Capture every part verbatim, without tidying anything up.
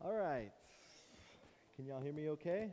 All right. Can y'all hear me okay?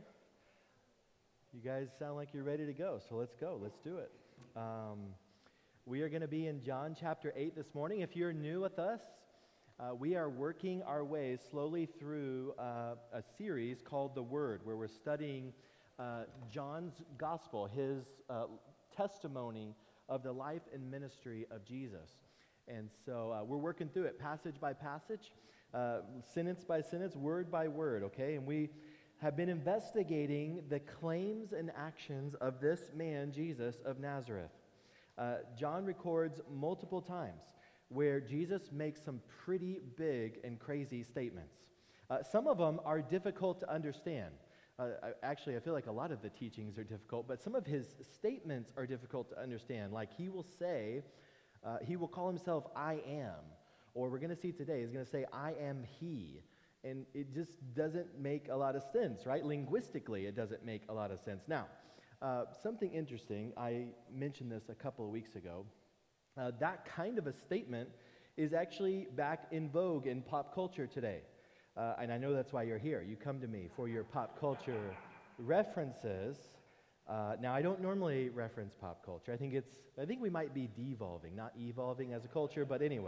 You guys sound like you're ready to go, so let's go. Let's do it. Um, we are going to be in John chapter eight this morning. If you're new with us, uh, we are working our way slowly through uh, a series called The Word, where we're studying uh, John's gospel, his uh, testimony of the life and ministry of Jesus. And so uh, we're working through it passage by passage, uh, sentence by sentence, word by word, okay? And we have been investigating the claims and actions of this man, Jesus of Nazareth. Uh, John records multiple times where Jesus makes some pretty big and crazy statements. Uh, some of them are difficult to understand. Uh, I, actually, I feel like a lot of the teachings are difficult, but some of his statements are difficult to understand. Like he will say, uh, he will call himself I am, or we're going to see today, he's going to say I am he. And it just doesn't make a lot of sense, right? Linguistically, it doesn't make a lot of sense. Now, uh, something interesting, I mentioned this a couple of weeks ago. Uh, that kind of a statement is actually back in vogue in pop culture today. Uh, and I know that's why you're here. You come to me for your pop culture references. Uh, now, I don't normally reference pop culture. I think it's, I think we might be devolving, not evolving as a culture, but anyway,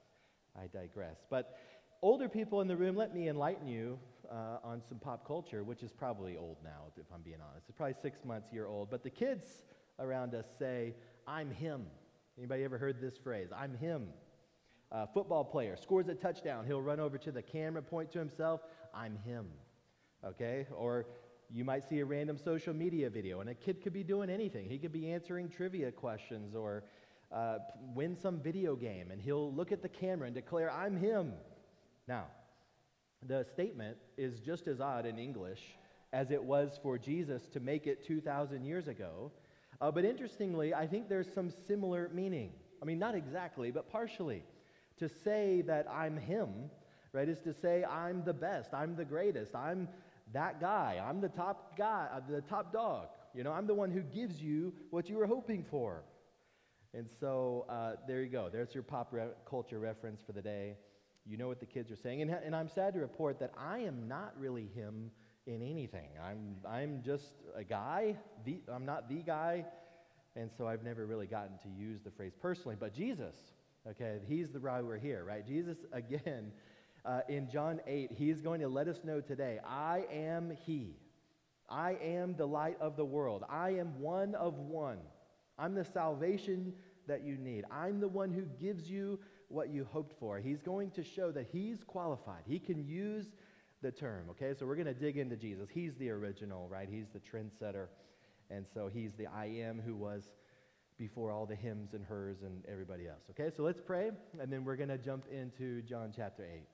I digress. But older people in the room, let me enlighten you uh, on some pop culture, which is probably old now, if I'm being honest. It's probably six months, year old. But the kids around us say, I'm him. Anybody ever heard this phrase? I'm him. Uh, football player scores a touchdown. He'll run over to the camera, point to himself, I'm him. Okay? Or you might see a random social media video, and a kid could be doing anything. He could be answering trivia questions or uh, win some video game, and he'll look at the camera and declare, I'm him. Now, the statement is just as odd in English as it was for Jesus to make it two thousand years ago. Uh, but interestingly, I think there's some similar meaning. I mean, not exactly, but partially. To say that I'm him, right, is to say I'm the best, I'm the greatest, I'm that guy, I'm the top guy, uh, the top dog. You know, I'm the one who gives you what you were hoping for. And so uh, there you go. There's your pop re- culture reference for the day. You know what the kids are saying. And, and I'm sad to report that I am not really him in anything. I'm I'm just a guy. The, I'm not the guy. And so I've never really gotten to use the phrase personally. But Jesus, okay, he's the why we're here, right? Jesus, again, uh, in John eight, he's going to let us know today, I am he. I am the light of the world. I am one of one. I'm the salvation that you need. I'm the one who gives you what you hoped for. He's going to show that he's qualified. He can use the term, okay? So we're going to dig into Jesus. He's the original, right? He's the trendsetter. And so he's the I am who was before all the hymns and hers and everybody else, okay? So let's pray, and then we're going to jump into John chapter eight.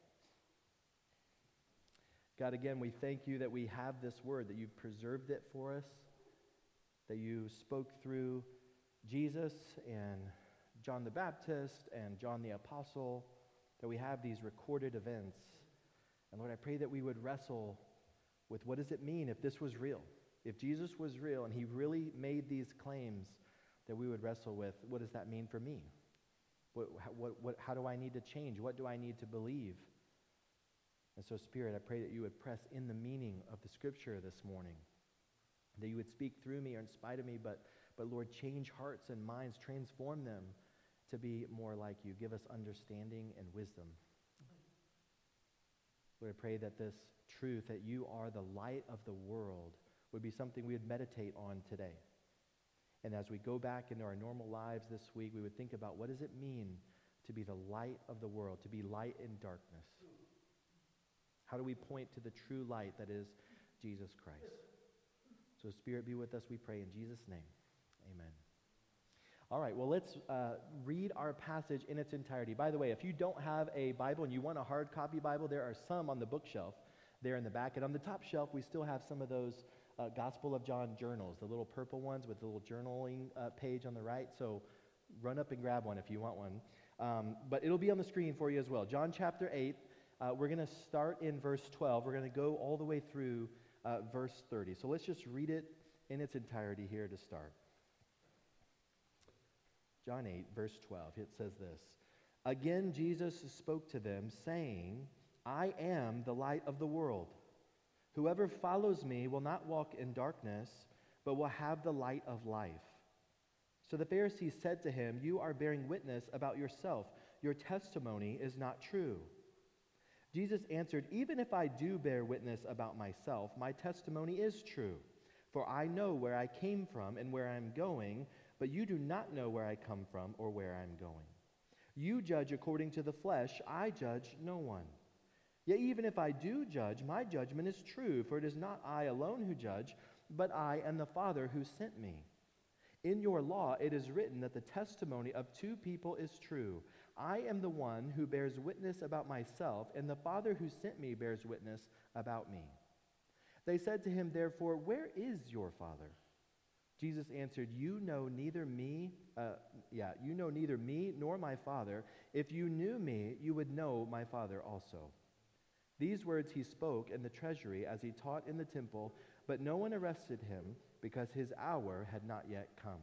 God, again, we thank you that we have this word, that you've preserved it for us, that you spoke through Jesus and John the Baptist and John the Apostle, that we have these recorded events. And Lord, I pray that we would wrestle with what does it mean if this was real? If Jesus was real and he really made these claims, that we would wrestle with, what does that mean for me? What, what, what, how do I need to change? What do I need to believe? And so, Spirit, I pray that you would press in the meaning of the Scripture this morning, that you would speak through me or in spite of me, but, but Lord, change hearts and minds, transform them to be more like you. Give us understanding and wisdom. Lord, I pray that this truth, that you are the light of the world, would be something we would meditate on today. And as we go back into our normal lives this week, we would think about what does it mean to be the light of the world, to be light in darkness? How do we point to the true light that is Jesus Christ? So Spirit, be with us, we pray in Jesus' name. Amen. All right, well, let's uh, read our passage in its entirety. By the way, if you don't have a Bible and you want a hard copy Bible, there are some on the bookshelf there in the back. And on the top shelf, we still have some of those uh, Gospel of John journals, the little purple ones with the little journaling uh, page on the right. So run up and grab one if you want one. Um, but it'll be on the screen for you as well. John chapter eight, uh, we're going to start in verse twelve. We're going to go all the way through uh, verse thirty. So let's just read it in its entirety here to start. John eight, verse twelve, it says this. Again, Jesus spoke to them, saying, I am the light of the world. Whoever follows me will not walk in darkness, but will have the light of life." So the Pharisees said to him, "You are bearing witness about yourself. Your testimony is not true." Jesus answered, "Even if I do bear witness about myself, my testimony is true. For I know where I came from and where I am going, but you do not know where I come from or where I am going. You judge according to the flesh, I judge no one. Yet even if I do judge, my judgment is true, for it is not I alone who judge, but I and the Father who sent me. In your law it is written that the testimony of two people is true. I am the one who bears witness about myself, and the Father who sent me bears witness about me." They said to him, therefore, "Where is your Father?" Jesus answered, "You know neither me, uh, yeah, you know neither me nor my Father. If you knew me, you would know my Father also." These words he spoke in the treasury as he taught in the temple, but no one arrested him because his hour had not yet come.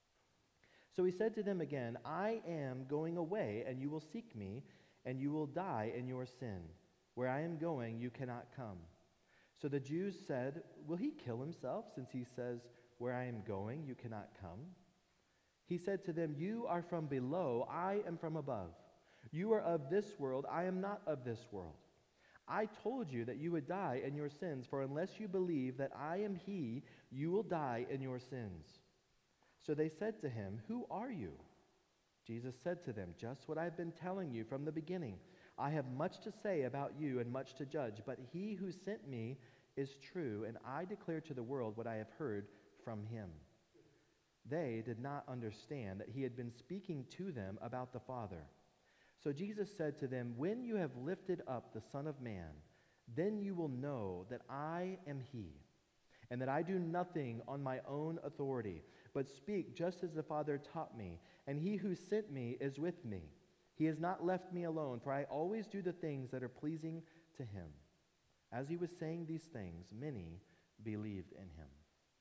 So he said to them again, "I am going away, and you will seek me, and you will die in your sin. Where I am going, you cannot come." So the Jews said, "Will he kill himself, since he says, 'Where I am going, you cannot come'?" He said to them, "You are from below, I am from above. You are of this world, I am not of this world. I told you that you would die in your sins, for unless you believe that I am he, you will die in your sins." So they said to him, "Who are you?" Jesus said to them, "Just what I've been telling you from the beginning. I have much to say about you and much to judge, but he who sent me is true, and I declare to the world what I have heard from him." They did not understand that he had been speaking to them about the Father. So Jesus said to them, "When you have lifted up the Son of Man, then you will know that I am he, and that I do nothing on my own authority, but speak just as the Father taught me, and he who sent me is with me. He has not left me alone, for I always do the things that are pleasing to him." As he was saying these things, many believed in him.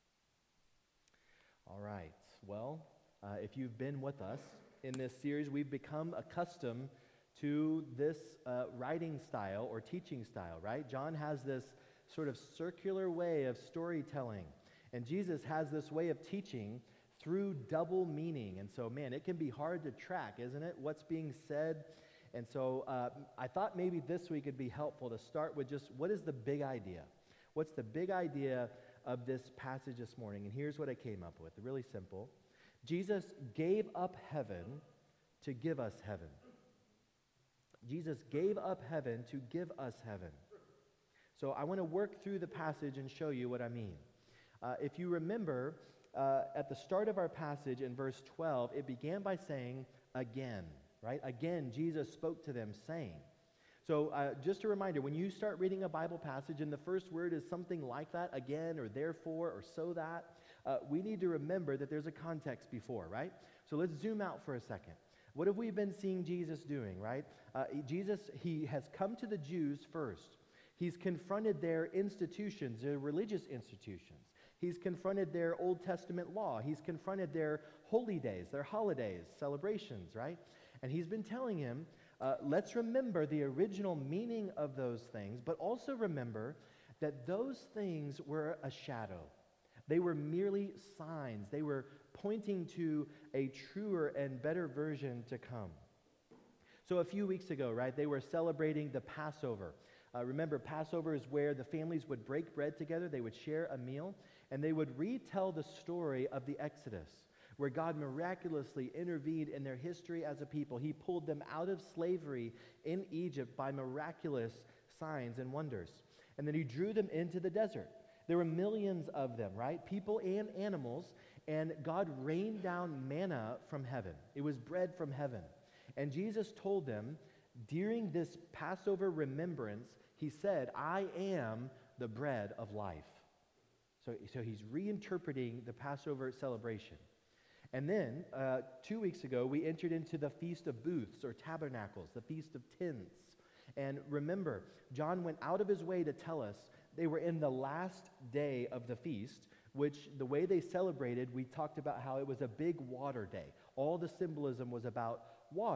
All right, well, uh, if you've been with us in this series, we've become accustomed to this uh, writing style or teaching style, right? John has this sort of circular way of storytelling, and Jesus has this way of teaching through double meaning. And so, man, it can be hard to track, isn't it, what's being said? And so uh, I thought maybe this week it'd be helpful to start with just what is the big idea? What's the big idea of this passage this morning? And here's what I came up with, really simple. Jesus gave up heaven to give us heaven. Jesus gave up heaven to give us heaven. So I want to work through the passage and show you what I mean. Uh, if you remember, uh, at the start of our passage in verse twelve, it began by saying, "Again," right? Again, Jesus spoke to them saying. So uh, just a reminder, when you start reading a Bible passage and the first word is something like that, again, or therefore, or so that, uh, we need to remember that there's a context before, right? So let's zoom out for a second. What have we been seeing Jesus doing, right? Uh, Jesus, he has come to the Jews first. He's confronted their institutions, their religious institutions. He's confronted their Old Testament law. He's confronted their holy days, their holidays, celebrations, right? And he's been telling him, uh, let's remember the original meaning of those things, but also remember that those things were a shadow. They were merely signs. They were pointing to a truer and better version to come. So a few weeks ago, right, they were celebrating the Passover. Uh, remember, Passover is where the families would break bread together, they would share a meal, and they would retell the story of the Exodus, where God miraculously intervened in their history as a people. He pulled them out of slavery in Egypt by miraculous signs and wonders. And then he drew them into the desert. There were millions of them, right? People and animals, and God rained down manna from heaven. It was bread from heaven. And Jesus told them, during this Passover remembrance, he said, "I am the bread of life." So, so he's reinterpreting the Passover celebration. And then, uh, two weeks ago, we entered into the Feast of Booths or Tabernacles, the Feast of Tents. And remember, John went out of his way to tell us they were in the last day of the feast, which the way they celebrated, we talked about how it was a big water day. All the symbolism was about water.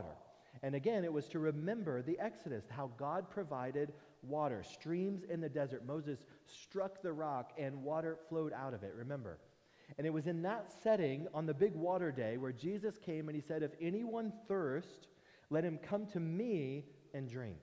And again, it was to remember the Exodus, how God provided water, streams in the desert. Moses struck the rock and water flowed out of it, remember. And it was in that setting on the big water day where Jesus came and he said, if anyone thirst, let him come to me and drink.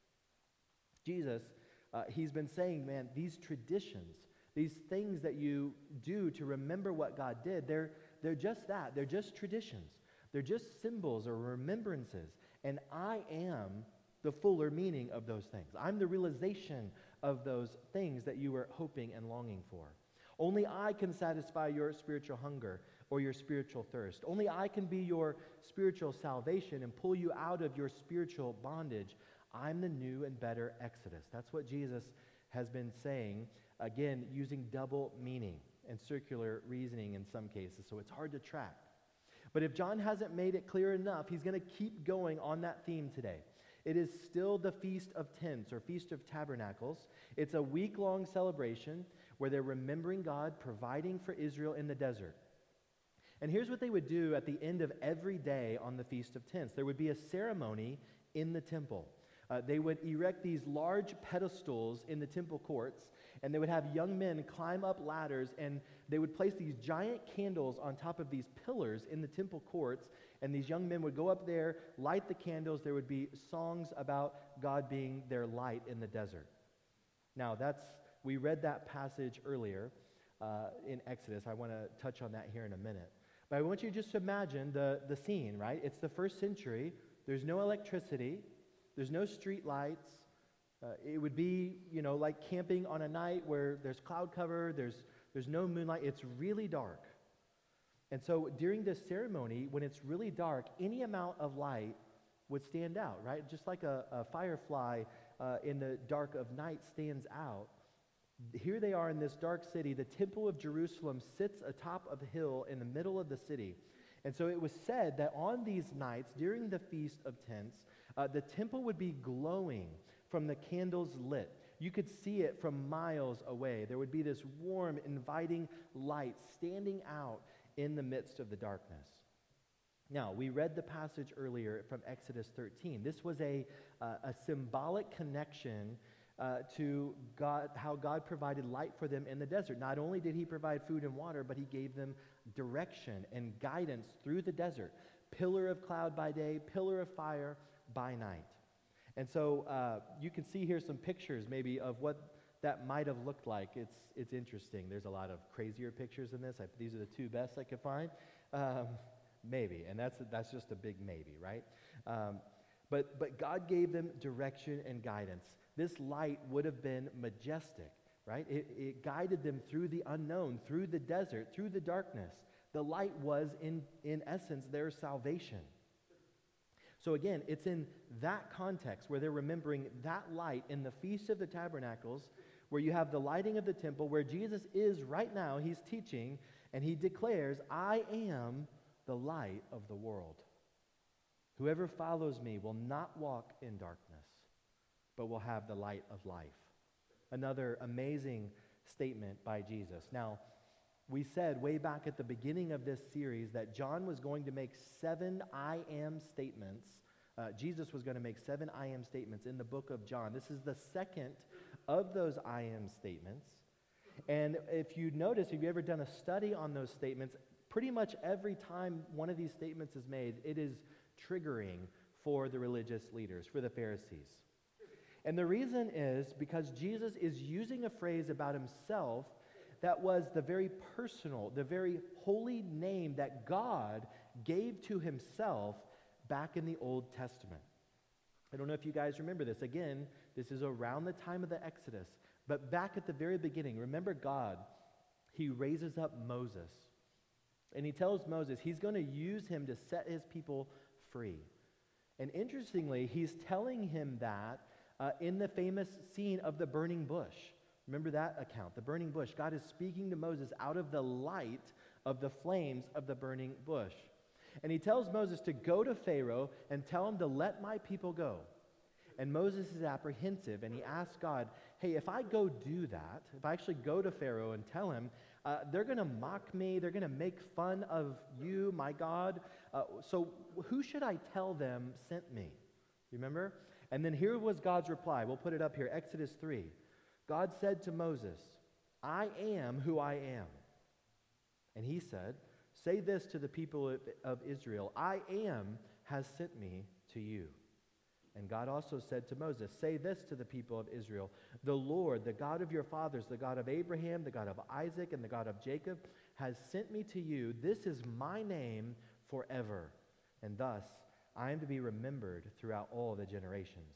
Jesus, uh, he's been saying, man, these traditions, these things that you do to remember what God did, they're, they're just that. They're just traditions. They're just symbols or remembrances. And I am the fuller meaning of those things. I'm the realization of those things that you were hoping and longing for. Only I can satisfy your spiritual hunger or your spiritual thirst. Only I can be your spiritual salvation and pull you out of your spiritual bondage. I'm the new and better Exodus. That's what Jesus has been saying, again, using double meaning and circular reasoning in some cases, so it's hard to track. But if John hasn't made it clear enough, he's going to keep going on that theme today. It is still the Feast of Tents, or Feast of Tabernacles. It's a week-long celebration where they're remembering God providing for Israel in the desert. And here's what they would do at the end of every day on the Feast of Tents. There would be a ceremony in the temple. Uh, they would erect these large pedestals in the temple courts, and they would have young men climb up ladders, and they would place these giant candles on top of these pillars in the temple courts, and these young men would go up there, light the candles. There would be songs about God being their light in the desert. Now, that's we read that passage earlier uh, in Exodus. I want to touch on that here in a minute. But I want you to just imagine the, the scene, right? It's the first century. There's no electricity. There's no street lights. Uh, it would be, you know, like camping on a night where there's cloud cover, there's, there's no moonlight. It's really dark. And so during this ceremony, when it's really dark, any amount of light would stand out, right? Just like a, a firefly uh, in the dark of night stands out. Here they are in this dark city. The Temple of Jerusalem sits atop of a hill in the middle of the city. And so it was said that on these nights, during the Feast of Tents, uh, the temple would be glowing from the candles lit. You could see it from miles away. There would be this warm, inviting light standing out in the midst of the darkness. Now, we read the passage earlier from Exodus thirteen. This was a, uh, a symbolic connection uh, to God, how God provided light for them in the desert. Not only did he provide food and water, but he gave them direction and guidance through the desert. Pillar of cloud by day, pillar of fire by night. And so uh, you can see here some pictures maybe of what that might have looked like. It's it's interesting. There's a lot of crazier pictures in this. I, these are the two best I could find. Um, maybe, and that's that's just a big maybe, right? Um, but but God gave them direction and guidance. This light would have been majestic, right? It, it guided them through the unknown, through the desert, through the darkness. The light was, in, in essence, their salvation. So again, it's in that context where they're remembering that light in the Feast of the Tabernacles, where you have the lighting of the temple, where Jesus is right now. He's teaching, and he declares, I am the light of the world. Whoever follows me will not walk in darkness, but will have the light of life. Another amazing statement by Jesus. Now, we said way back at the beginning of this series that John was going to make seven I am statements. Uh, Jesus was going to make seven I am statements in the book of John. This is the second of those I am statements. And if you notice, if you've ever done a study on those statements, pretty much every time one of these statements is made, it is triggering for the religious leaders, for the Pharisees. And the reason is because Jesus is using a phrase about himself that was the very personal, the very holy name that God gave to himself back in the Old Testament. I don't know if you guys remember this. Again, this is around the time of the Exodus. But back at the very beginning, remember God, he raises up Moses. And he tells Moses he's going to use him to set his people free. And interestingly, he's telling him that uh, in the famous scene of the burning bush. Remember that account, the burning bush. God is speaking to Moses out of the light of the flames of the burning bush. And he tells Moses to go to Pharaoh and tell him to let my people go. And Moses is apprehensive, and he asks God, hey, if I go do that, if I actually go to Pharaoh and tell him, Uh, they're going to mock me. They're going to make fun of you, my God. Uh, so who should I tell them sent me? Remember? And then here was God's reply. We'll put it up here. Exodus three. God said to Moses, I am who I am. And he said, say this to the people of, of Israel, I am has sent me to you. And God also said to Moses, say this to the people of Israel, the Lord, the God of your fathers, the God of Abraham, the God of Isaac, and the God of Jacob, has sent me to you. This is my name forever. And thus, I am to be remembered throughout all the generations.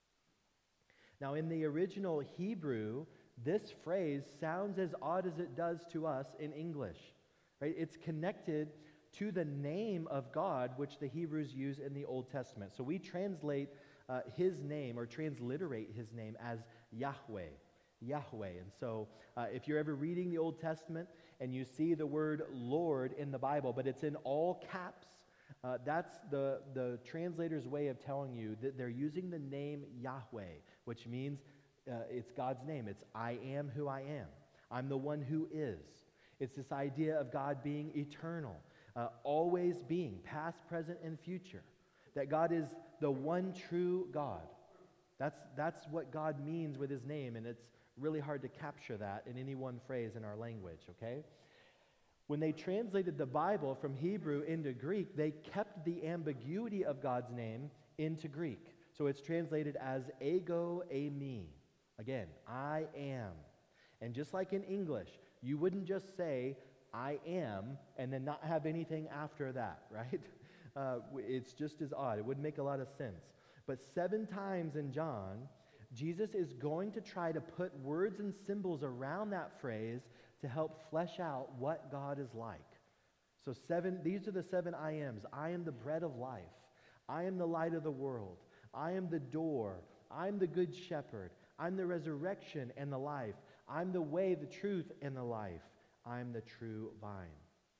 Now, in the original Hebrew, this phrase sounds as odd as it does to us in English. Right? It's connected to the name of God, which the Hebrews use in the Old Testament. So we translate uh, his name or transliterate his name as Yahweh. Yahweh. And so uh, if you're ever reading the Old Testament and you see the word Lord in the Bible, but it's in all caps, uh, that's the, the translator's way of telling you that they're using the name Yahweh, which means uh, it's God's name. It's I am who I am. I'm the one who is. It's this idea of God being eternal, uh, always being, past, present, and future. That God is the one true God. That's, that's what God means with his name, and it's really hard to capture that in any one phrase in our language, okay? When they translated the Bible from Hebrew into Greek, they kept the ambiguity of God's name into Greek. So it's translated as ego eimi. Again, I am. And just like in English, you wouldn't just say, I am, and then not have anything after that, right? Uh, it's just as odd. It wouldn't make a lot of sense. But seven times in John, Jesus is going to try to put words and symbols around that phrase to help flesh out what God is like. So seven, these are the seven I ams. I am the bread of life. I am the light of the world. I am the door. I'm the good shepherd. I'm the resurrection and the life. I'm the way, the truth, and the life. I'm the true vine.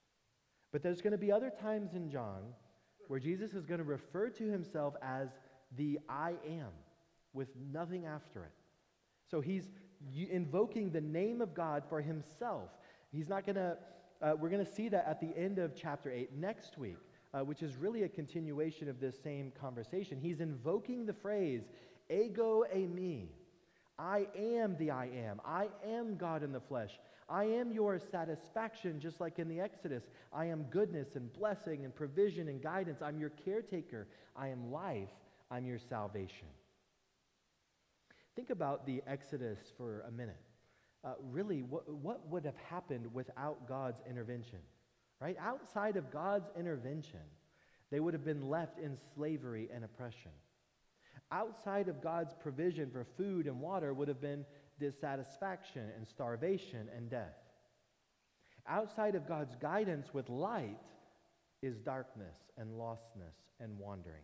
But there's going to be other times in John where Jesus is going to refer to himself as the I am, with nothing after it. So he's invoking the name of God for himself. He's not going to, uh, we're going to see that at the end of chapter eight next week, uh, which is really a continuation of this same conversation. He's invoking the phrase, ego eimi. I am the I am. I am God in the flesh. I am your satisfaction, just like in the Exodus. I am goodness and blessing and provision and guidance. I'm your caretaker. I am life. I'm your salvation. Think about the Exodus for a minute. Uh, really, what, what would have happened without God's intervention? Right? Outside of God's intervention, they would have been left in slavery and oppression. Outside of God's provision for food and water would have been dissatisfaction and starvation and death. Outside of God's guidance with light is darkness and lostness and wandering.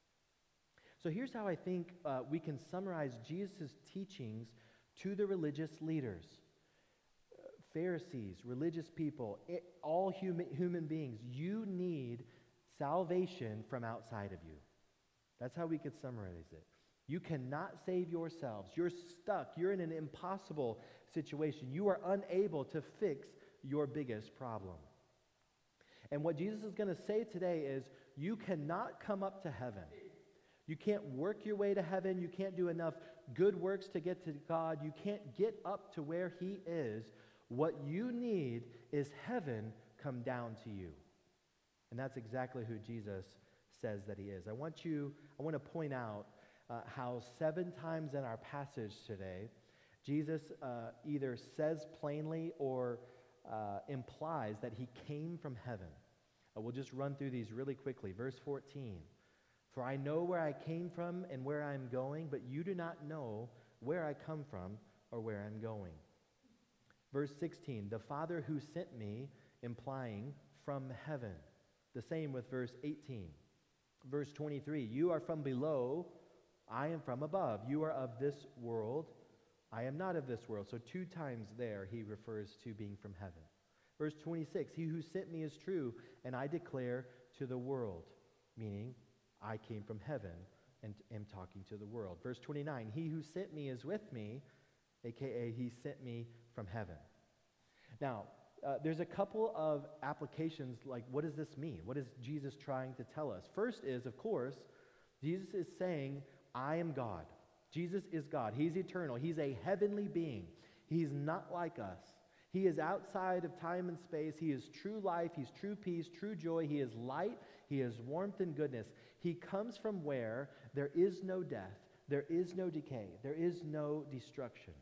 So here's how I think uh, we can summarize Jesus' teachings to the religious leaders, uh, Pharisees, religious people, it, all human, human beings. You need salvation from outside of you. That's how we could summarize it. You cannot save yourselves. You're stuck. You're in an impossible situation. You are unable to fix your biggest problem. And what Jesus is going to say today is, you cannot come up to heaven. You can't work your way to heaven. You can't do enough good works to get to God. You can't get up to where he is. What you need is heaven come down to you. And that's exactly who Jesus says that he is. I want you, I want to point out uh, how seven times in our passage today, Jesus uh, either says plainly or uh, implies that he came from heaven. Uh, we'll just run through these really quickly. Verse fourteen. For I know where I came from and where I am going, but you do not know where I come from or where I'm going. Verse sixteen, the Father who sent me, implying from heaven. The same with verse eighteen. Verse twenty-three, you are from below, I am from above. You are of this world, I am not of this world. So two times there he refers to being from heaven. Verse twenty-six, he who sent me is true, and I declare to the world, meaning I came from heaven and am talking to the world. Verse twenty-nine, he who sent me is with me, aka he sent me from heaven. Now, uh, there's a couple of applications, like what does this mean? What is Jesus trying to tell us? First is, of course, Jesus is saying, I am God. Jesus is God. He's eternal. He's a heavenly being. He's not like us. He is outside of time and space. He is true life. He's true peace, true joy. He is light. He is warmth and goodness. He comes from where there is no death, there is no decay, there is no destruction.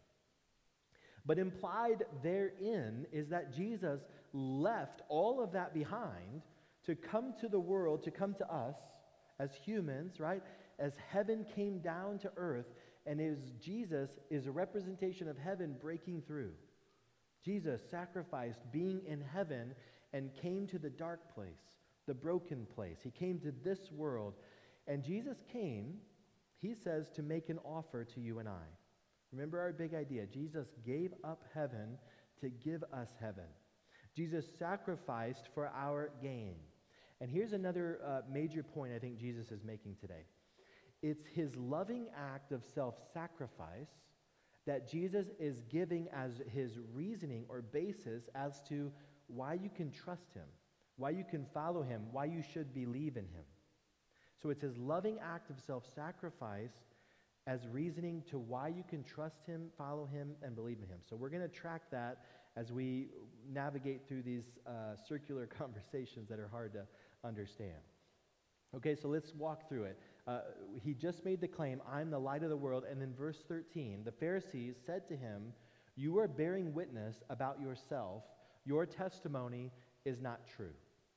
But implied therein is that Jesus left all of that behind to come to the world, to come to us as humans, right? As heaven came down to earth, and as Jesus is a representation of heaven breaking through. Jesus sacrificed being in heaven and came to the dark place, the broken place. He came to this world, and Jesus came, he says, to make an offer to you and I. Remember our big idea. Jesus gave up heaven to give us heaven. Jesus sacrificed for our gain. And here's another uh, major point I think Jesus is making today. It's his loving act of self-sacrifice that Jesus is giving as his reasoning or basis as to why you can trust him, why you can follow him, why you should believe in him. So it's his loving act of self-sacrifice as reasoning to why you can trust him, follow him, and believe in him. So we're going to track that as we navigate through these uh, circular conversations that are hard to understand. Okay, so let's walk through it. Uh, he just made the claim, I'm the light of the world, and in verse thirteen, the Pharisees said to him, you are bearing witness about yourself. Your testimony is not true.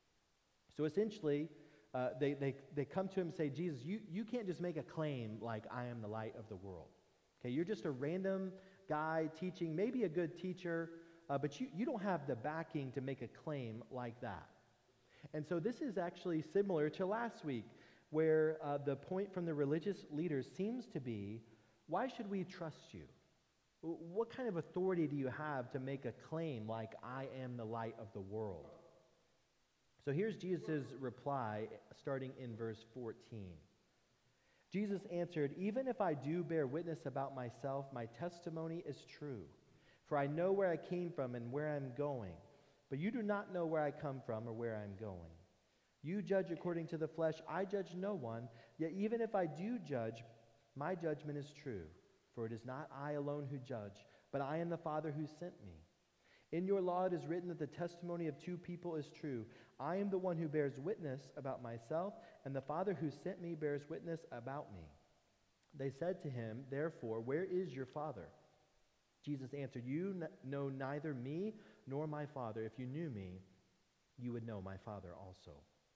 So essentially, uh, they, they, they come to him and say, Jesus, you, you can't just make a claim like I am the light of the world. Okay, you're just a random guy teaching, maybe a good teacher, uh, but you, you don't have the backing to make a claim like that. And so this is actually similar to last week, where uh, the point from the religious leaders seems to be, why should we trust you? What kind of authority do you have to make a claim like I am the light of the world? So here's Jesus' reply starting in verse fourteen. Jesus answered, even if I do bear witness about myself, my testimony is true. For I know where I came from and where I'm going. But you do not know where I come from or where I'm going. You judge according to the flesh. I judge no one. Yet even if I do judge, my judgment is true. For it is not I alone who judge, but I am the Father who sent me. In your law it is written that the testimony of two people is true. I am the one who bears witness about myself, and the Father who sent me bears witness about me. They said to him, therefore, where is your Father? Jesus answered, you n- know neither me nor my Father. If you knew me, you would know my Father also.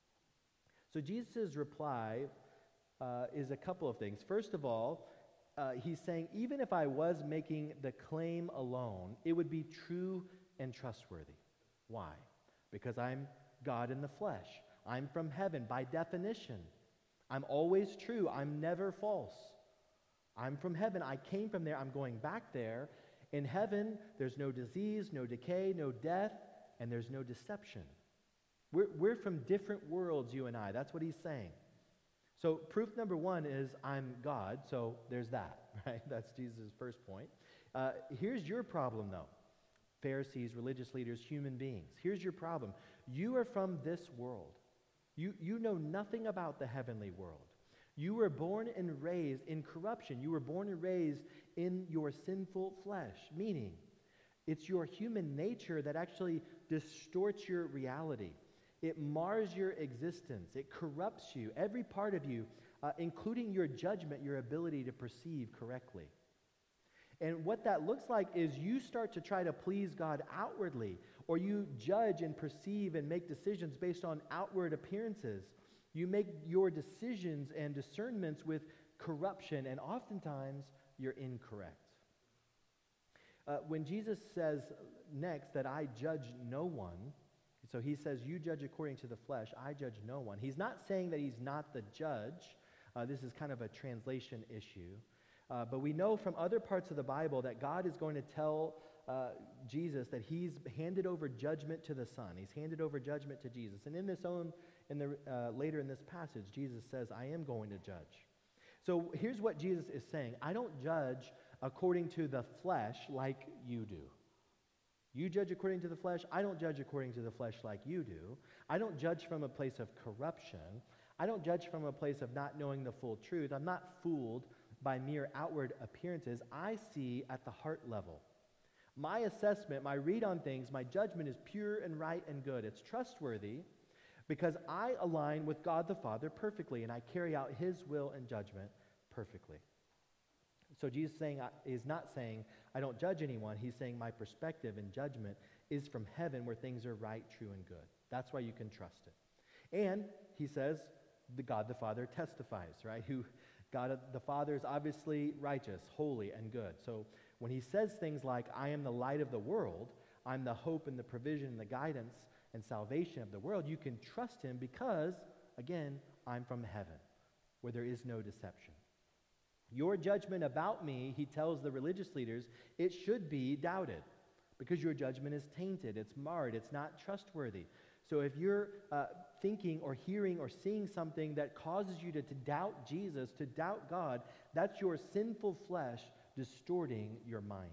So Jesus' reply uh, is a couple of things. First of all, uh, he's saying, even if I was making the claim alone, it would be true and trustworthy. Why? Because I'm God in the flesh. I'm from heaven by definition. I'm always true. I'm never false. I'm from heaven. I came from there. I'm going back there. In heaven, there's no disease, no decay, no death, and there's no deception. We're, we're from different worlds, you and I. That's what he's saying. So proof number one is I'm God, so there's that, right? That's Jesus' first point. Uh, here's your problem, though. Pharisees, religious leaders, human beings. Here's your problem. You are from this world. You, you know nothing about the heavenly world. You were born and raised in corruption. You were born and raised in your sinful flesh, meaning it's your human nature that actually distorts your reality. It mars your existence. It corrupts you, every part of you, uh, including your judgment, your ability to perceive correctly. And what that looks like is you start to try to please God outwardly, or you judge and perceive and make decisions based on outward appearances. You make your decisions and discernments with corruption, and oftentimes you're incorrect. Uh, when Jesus says next that I judge no one, so he says, you judge according to the flesh, I judge no one. He's not saying that he's not the judge. Uh, this is kind of a translation issue. Uh, but we know from other parts of the Bible that God is going to tell uh, Jesus that he's handed over judgment to the Son. He's handed over judgment to Jesus. And in this own, in the uh, later in this passage, Jesus says, I am going to judge. So here's what Jesus is saying. I don't judge according to the flesh like you do. You judge according to the flesh. I don't judge according to the flesh like you do. I don't judge from a place of corruption. I don't judge from a place of not knowing the full truth. I'm not fooled by mere outward appearances. I see at the heart level. My assessment, my read on things, my judgment is pure and right and good. It's trustworthy because I align with God the Father perfectly, and I carry out his will and judgment perfectly. So Jesus saying is not saying I don't judge anyone. He's saying my perspective and judgment is from heaven where things are right, true, and good. That's why you can trust it. And he says the God the Father testifies, right? Who God the Father is obviously righteous, holy, and good. So when he says things like, I am the light of the world, I'm the hope and the provision and the guidance and salvation of the world, you can trust him because, again, I'm from heaven, where there is no deception. Your judgment about me, he tells the religious leaders, it should be doubted because your judgment is tainted, it's marred, it's not trustworthy. So if you're uh, thinking or hearing or seeing something that causes you to, to doubt Jesus, to doubt God, that's your sinful flesh distorting your mind.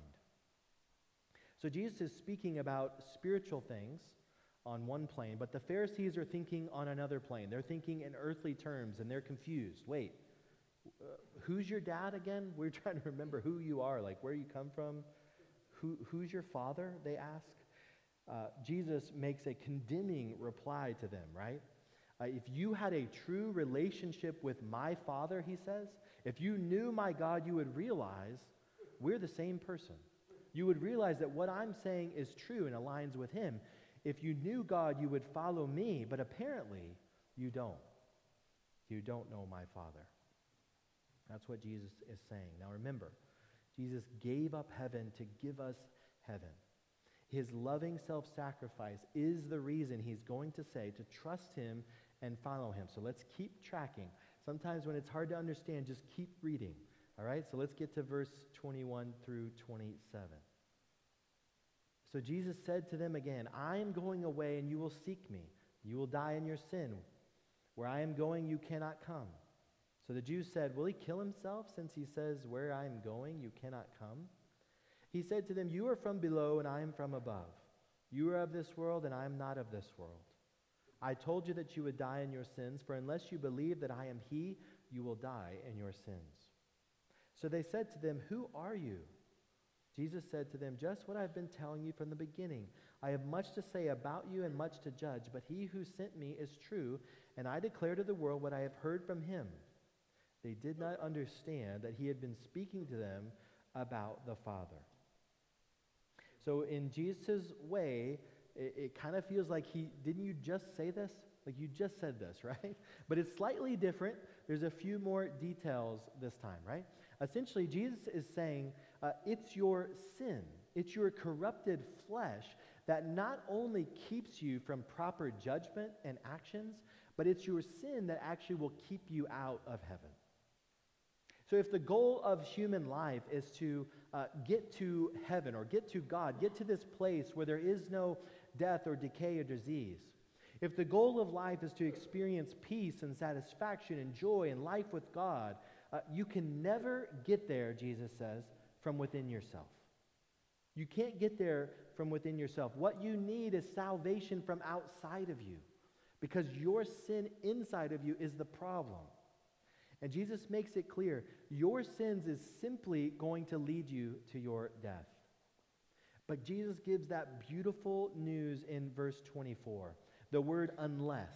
So Jesus is speaking about spiritual things on one plane, but the Pharisees are thinking on another plane. They're thinking in earthly terms, and they're confused. Wait, uh, who's your dad again? We're trying to remember who you are, like where you come from. Who, who's your father, they ask. Uh, Jesus makes a condemning reply to them, right? Uh, if you had a true relationship with my Father, he says, if you knew my God, you would realize we're the same person. You would realize that what I'm saying is true and aligns with him. If you knew God, you would follow me, but apparently you don't. You don't know my Father. That's what Jesus is saying. Now remember, Jesus gave up heaven to give us heaven. His loving self-sacrifice is the reason he's going to say to trust him and follow him. So let's keep tracking. Sometimes when it's hard to understand, just keep reading. All right, so let's get to verse twenty-one through twenty-seven. So Jesus said to them again, I am going away and you will seek me. You will die in your sin. Where I am going, you cannot come. So the Jews said, will he kill himself since he says, where I am going, you cannot come? He said to them, you are from below and I am from above. You are of this world and I am not of this world. I told you that you would die in your sins, for unless you believe that I am he, you will die in your sins. So they said to them, who are you? Jesus said to them, just what I've been telling you from the beginning. I have much to say about you and much to judge, but he who sent me is true, and I declare to the world what I have heard from him. They did not understand that he had been speaking to them about the Father. So in Jesus' way, it, it kind of feels like he, didn't you just say this? Like you just said this, right? But it's slightly different. There's a few more details this time, right? Essentially, Jesus is saying, uh, it's your sin, it's your corrupted flesh that not only keeps you from proper judgment and actions, but it's your sin that actually will keep you out of heaven. So if the goal of human life is to uh, get to heaven or get to God, get to this place where there is no death or decay or disease, if the goal of life is to experience peace and satisfaction and joy and life with God, uh, you can never get there, Jesus says, from within yourself. You can't get there from within yourself. What you need is salvation from outside of you, because your sin inside of you is the problem. And Jesus makes it clear, your sins is simply going to lead you to your death. But Jesus gives that beautiful news in verse twenty-four, the word unless.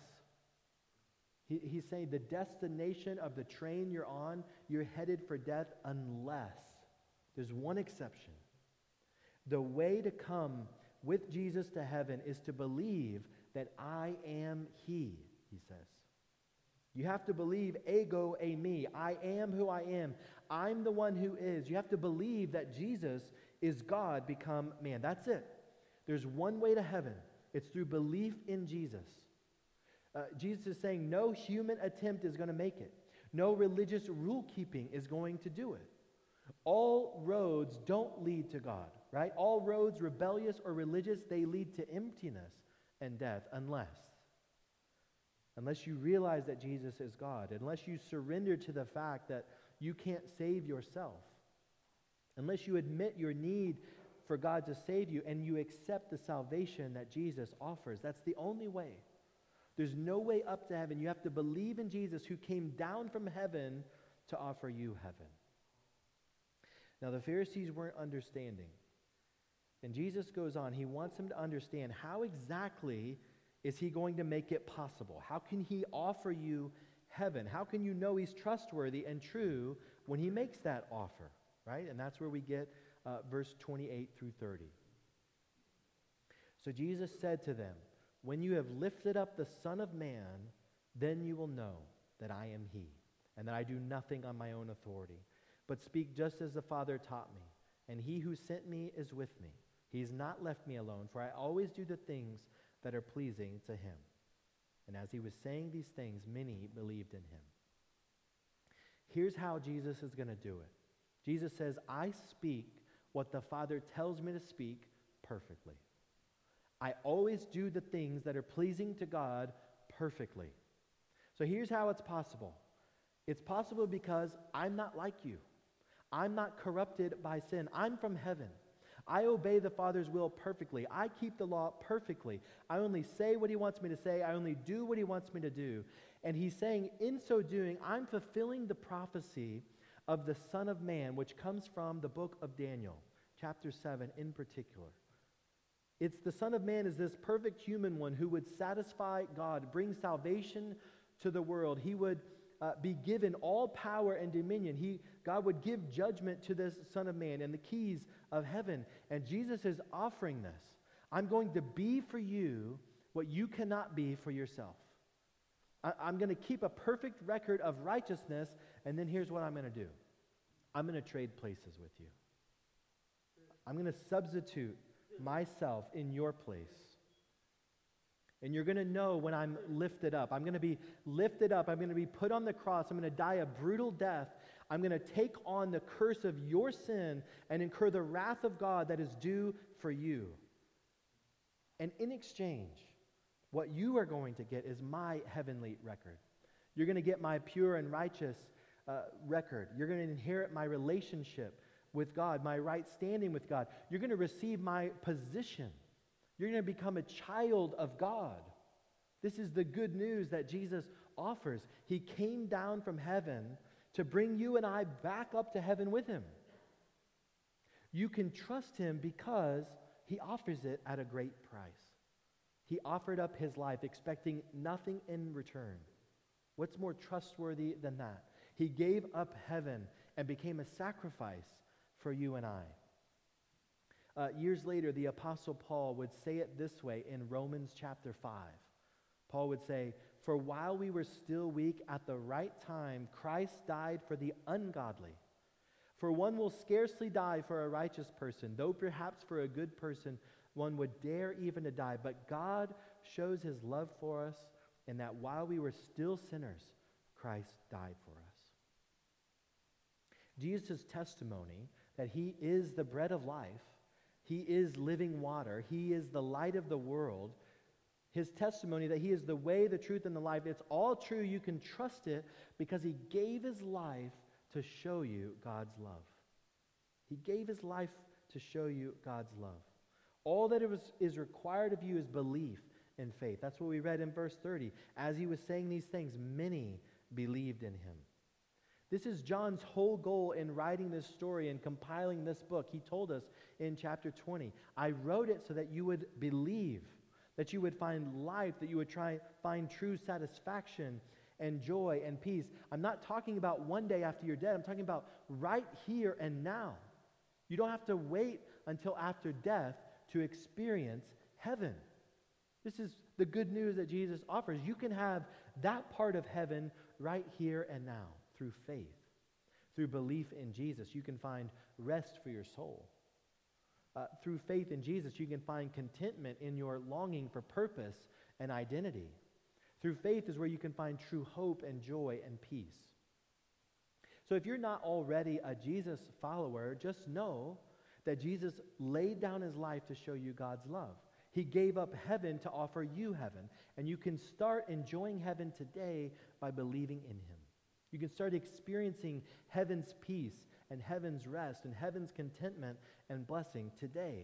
He, he's saying the destination of the train you're on, you're headed for death unless. There's one exception. The way to come with Jesus to heaven is to believe that I am he, he says. You have to believe ego eimi. I am who I am. I'm the one who is. You have to believe that Jesus is God become man. That's it. There's one way to heaven. It's through belief in Jesus. Uh, Jesus is saying no human attempt is going to make it. No religious rule keeping is going to do it. All roads don't lead to God, right? All roads, rebellious or religious, they lead to emptiness and death unless Unless you realize that Jesus is God, unless you surrender to the fact that you can't save yourself, unless you admit your need for God to save you, and you accept the salvation that Jesus offers. That's the only way. There's no way up to heaven. You have to believe in Jesus, who came down from heaven to offer you heaven. Now, the Pharisees weren't understanding. And Jesus goes on. He wants them to understand, how exactly is he going to make it possible? How can he offer you heaven? How can you know he's trustworthy and true when he makes that offer, right? And that's where we get uh, verse twenty-eight through thirty. So Jesus said to them, when you have lifted up the Son of Man, then you will know that I am he, and that I do nothing on my own authority, but speak just as the Father taught me. And he who sent me is with me. He has not left me alone, for I always do the things that are pleasing to him. And as he was saying these things, many believed in him. Here's how Jesus is going to do it. Jesus says, I speak what the Father tells me to speak perfectly. I always do the things that are pleasing to God perfectly. So here's how it's possible. It's possible because I'm not like you. I'm not corrupted by sin. I'm from heaven. I obey the Father's will perfectly. I keep the law perfectly. I only say what he wants me to say. I only do what he wants me to do. And he's saying, in so doing, I'm fulfilling the prophecy of the Son of Man, which comes from the book of Daniel, chapter seven in particular. It's the Son of Man is this perfect human one who would satisfy God, bring salvation to the world. He would uh, be given all power and dominion. He, God would give judgment to this Son of Man and the keys of heaven. And Jesus is offering this. I'm going to be for you what you cannot be for yourself. I, I'm going to keep a perfect record of righteousness, and then here's what I'm going to do. I'm going to trade places with you. I'm going to substitute myself in your place. And you're going to know when I'm lifted up. I'm going to be lifted up. I'm going to be put on the cross. I'm going to die a brutal death. I'm going to take on the curse of your sin and incur the wrath of God that is due for you. And in exchange, what you are going to get is my heavenly record. You're going to get my pure and righteous uh, record. You're going to inherit my relationship with God, my right standing with God. You're going to receive my position. You're going to become a child of God. This is the good news that Jesus offers. He came down from heaven to bring you and I back up to heaven with him. You can trust him because he offers it at a great price. He offered up his life expecting nothing in return. What's more trustworthy than that? He gave up heaven and became a sacrifice for you and I. Uh, years later, the Apostle Paul would say it this way in Romans chapter five. Paul would say, for while we were still weak, at the right time, Christ died for the ungodly. For one will scarcely die for a righteous person, though perhaps for a good person one would dare even to die. But God shows his love for us in that while we were still sinners, Christ died for us. Jesus' testimony that he is the bread of life, he is living water, he is the light of the world, his testimony that he is the way, the truth, and the life, it's all true. You can trust it because he gave his life to show you God's love. He gave his life to show you God's love. All that it was, is required of you is belief and faith. That's what we read in verse thirty. As he was saying these things, many believed in him. This is John's whole goal in writing this story and compiling this book. He told us in chapter twenty, I wrote it so that you would believe, that you would find life, that you would try find true satisfaction and joy and peace. I'm not talking about one day after you're dead. I'm talking about right here and now. You don't have to wait until after death to experience heaven. This is the good news that Jesus offers. You can have that part of heaven right here and now through faith, through belief in Jesus. You can find rest for your soul. Uh, through faith in Jesus, you can find contentment in your longing for purpose and identity. Through faith is where you can find true hope and joy and peace. So if you're not already a Jesus follower, just know that Jesus laid down his life to show you God's love. He gave up heaven to offer you heaven. And you can start enjoying heaven today by believing in him. You can start experiencing heaven's peace and heaven's rest and heaven's contentment and blessing today.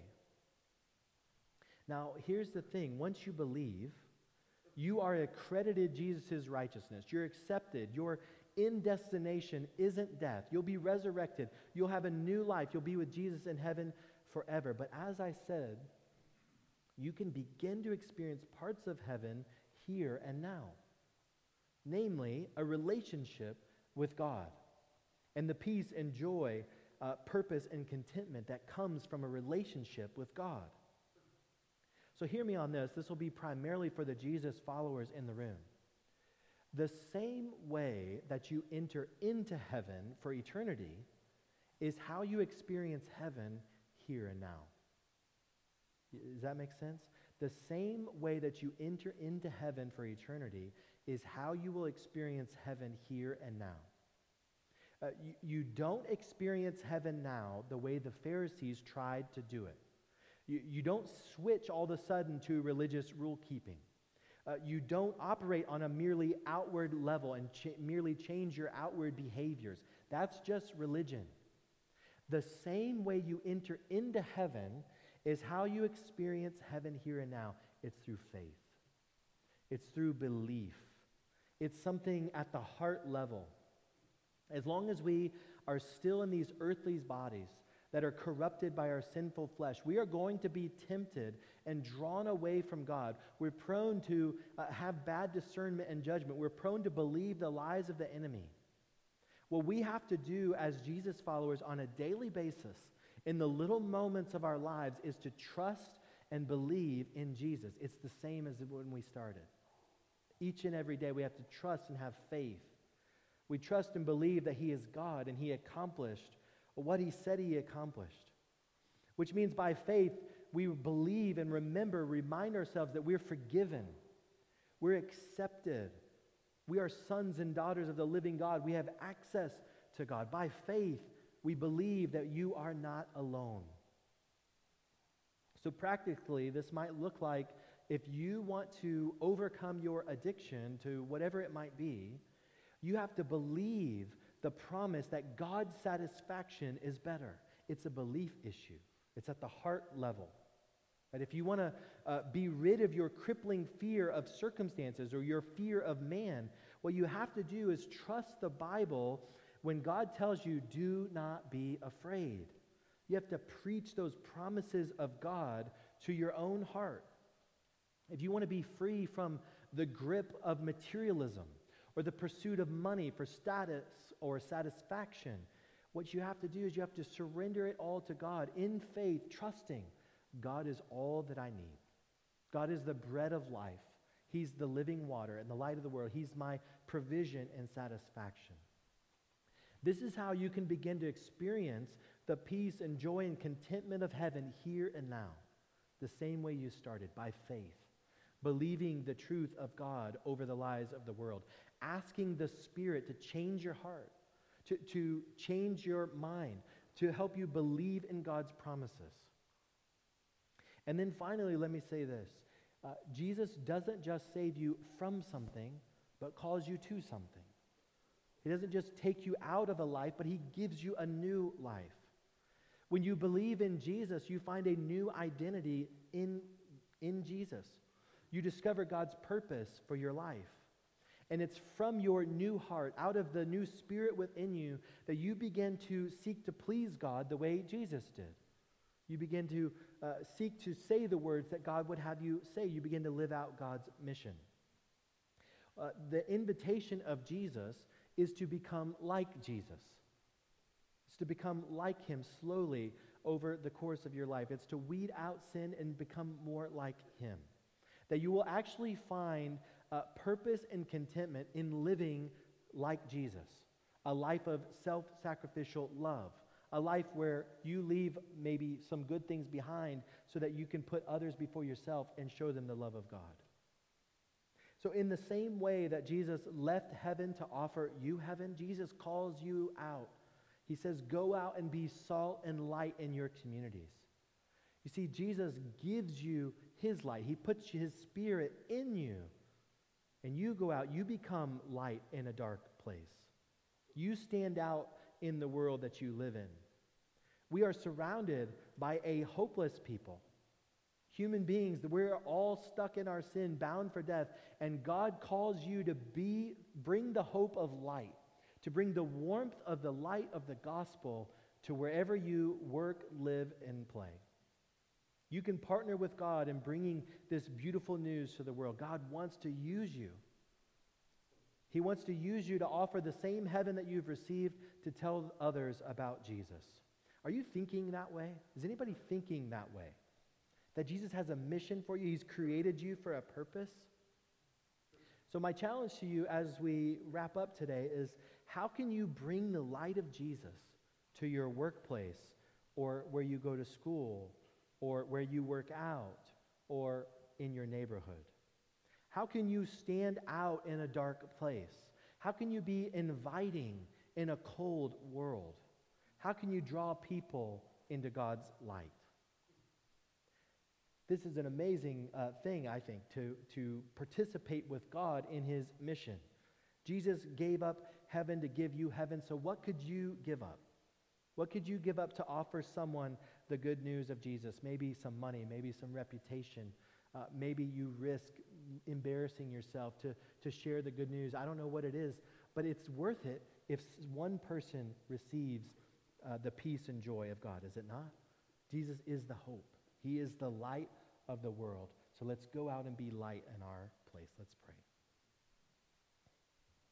Now, here's the thing. Once you believe, you are accredited Jesus' righteousness. You're accepted. Your end destination isn't death. You'll be resurrected. You'll have a new life. You'll be with Jesus in heaven forever. But as I said, you can begin to experience parts of heaven here and now. Namely, a relationship with God and the peace and joy, uh, purpose and contentment that comes from a relationship with God. So hear me on this. This will be primarily for the Jesus followers in the room. The same way that you enter into heaven for eternity is how you experience heaven here and now. Does that make sense? The same way that you enter into heaven for eternity is how you will experience heaven here and now. Uh, you, you don't experience heaven now the way the Pharisees tried to do it. You, you don't switch all of a sudden to religious rule keeping. Uh, you don't operate on a merely outward level and ch- merely change your outward behaviors. That's just religion. The same way you enter into heaven is how you experience heaven here and now. It's through faith. It's through belief. It's something at the heart level. As long as we are still in these earthly bodies that are corrupted by our sinful flesh, we are going to be tempted and drawn away from God. We're prone to uh, have bad discernment and judgment. We're prone to believe the lies of the enemy. What we have to do as Jesus followers on a daily basis in the little moments of our lives is to trust and believe in Jesus. It's the same as when we started. Each and every day we have to trust and have faith. We trust and believe that He is God and He accomplished what He said He accomplished. Which means by faith we believe and remember, remind ourselves that we're forgiven. We're accepted. We are sons and daughters of the living God. We have access to God. By faith we believe that you are not alone. So practically this might look like if you want to overcome your addiction to whatever it might be, you have to believe the promise that God's satisfaction is better. It's a belief issue. It's at the heart level. Right? If you want to uh, be rid of your crippling fear of circumstances or your fear of man, what you have to do is trust the Bible when God tells you, do not be afraid. You have to preach those promises of God to your own heart. If you want to be free from the grip of materialism or the pursuit of money for status or satisfaction, what you have to do is you have to surrender it all to God in faith, trusting God is all that I need. God is the bread of life. He's the living water and the light of the world. He's my provision and satisfaction. This is how you can begin to experience the peace and joy and contentment of heaven here and now, the same way you started, by faith, believing the truth of God over the lies of the world, asking the Spirit to change your heart, to, to change your mind, to help you believe in God's promises. And then finally, let me say this. Uh, Jesus doesn't just save you from something, but calls you to something. He doesn't just take you out of a life, but He gives you a new life. When you believe in Jesus, you find a new identity in, in Jesus. You discover God's purpose for your life. And it's from your new heart, out of the new spirit within you, that you begin to seek to please God the way Jesus did. You begin to uh, seek to say the words that God would have you say. You begin to live out God's mission. Uh, the invitation of Jesus is to become like Jesus. It's to become like Him slowly over the course of your life. It's to weed out sin and become more like Him. That you will actually find uh, purpose and contentment in living like Jesus. A life of self-sacrificial love. A life where you leave maybe some good things behind so that you can put others before yourself and show them the love of God. So in the same way that Jesus left heaven to offer you heaven, Jesus calls you out. He says, go out and be salt and light in your communities. You see, Jesus gives you His light. He puts His Spirit in you. And you go out, you become light in a dark place. You stand out in the world that you live in. We are surrounded by a hopeless people. Human beings, that we're all stuck in our sin, bound for death, and God calls you to be, bring the hope of light, to bring the warmth of the light of the gospel to wherever you work, live, and play. You can partner with God in bringing this beautiful news to the world. God wants to use you. He wants to use you to offer the same heaven that you've received to tell others about Jesus. Are you thinking that way? Is anybody thinking that way? That Jesus has a mission for you? He's created you for a purpose? So my challenge to you as we wrap up today is, how can you bring the light of Jesus to your workplace, or where you go to school, or where you work out, or in your neighborhood? How can you stand out in a dark place? How can you be inviting in a cold world? How can you draw people into God's light? This is an amazing uh, thing, I think, to, to participate with God in his mission. Jesus gave up heaven to give you heaven, so what could you give up? What could you give up to offer someone the good news of Jesus? Maybe some money, maybe some reputation. Uh, maybe you risk embarrassing yourself to, to share the good news. I don't know what it is, but it's worth it if one person receives uh, the peace and joy of God, is it not? Jesus is the hope. He is the light of the world. So let's go out and be light in our place. Let's pray.